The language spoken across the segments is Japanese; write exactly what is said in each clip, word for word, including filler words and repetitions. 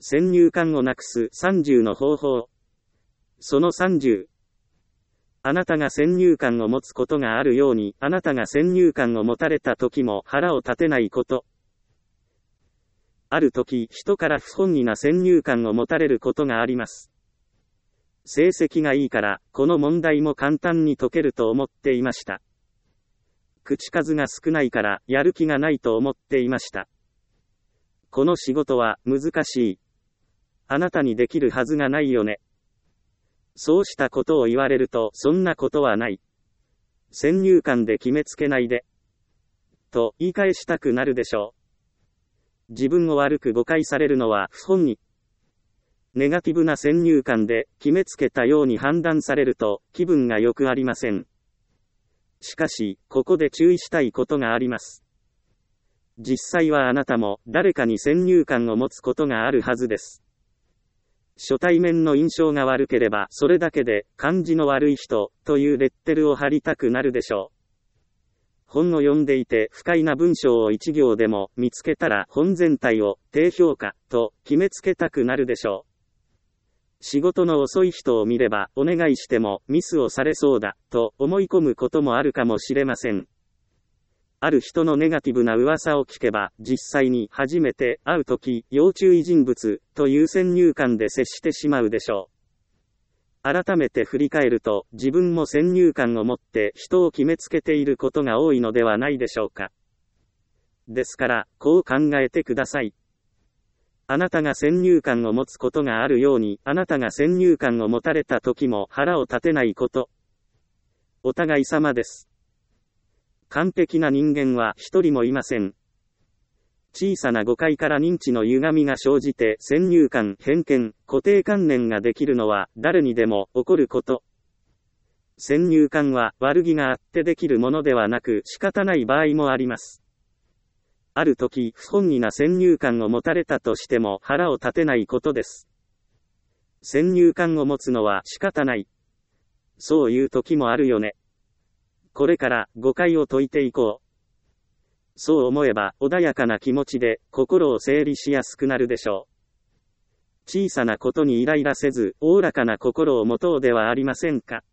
先入観をなくすさんじゅうの方法。そのさんじゅう。あなたが先入観を持つことがあるように、あなたが先入観を持たれた時も腹を立てないこと。ある時、人から不本意な先入観を持たれることがあります。成績がいいから、この問題も簡単に解けると思っていました。口数が少ないから、やる気がないと思っていました。この仕事は難しい。あなたにできるはずがないよね。そうしたことを言われると、そんなことはない。先入観で決めつけないで。と言い返したくなるでしょう。自分を悪く誤解されるのは不本意。ネガティブな先入観で決めつけたように判断されると気分が良くありません。しかし、ここで注意したいことがあります。実際はあなたも誰かに先入観を持つことがあるはずです。初対面の印象が悪ければそれだけで感じの悪い人というレッテルを貼りたくなるでしょう。本を読んでいて不快な文章を一行でも見つけたら本全体を低評価と決めつけたくなるでしょう。仕事の遅い人を見ればお願いしてもミスをされそうだと思い込むこともあるかもしれません。ある人のネガティブな噂を聞けば、実際に初めて会うとき、要注意人物という先入観で接してしまうでしょう。改めて振り返ると、自分も先入観を持って人を決めつけていることが多いのではないでしょうか。ですから、こう考えてください。あなたが先入観を持つことがあるように、あなたが先入観を持たれた時も腹を立てないこと。お互い様です。完璧な人間は一人もいません。小さな誤解から認知の歪みが生じて先入観、偏見、固定観念ができるのは誰にでも起こること。先入観は悪気があってできるものではなく仕方ない場合もあります。ある時、不本意な先入観を持たれたとしても腹を立てないことです。先入観を持つのは仕方ない。そういう時もあるよね。これから誤解を解いていこう。そう思えば穏やかな気持ちで心を整理しやすくなるでしょう。小さなことにイライラせず、おおらかな心を持とうではありませんか。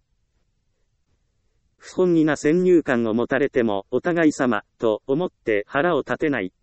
不本意な先入観を持たれてもお互い様と思って腹を立てない。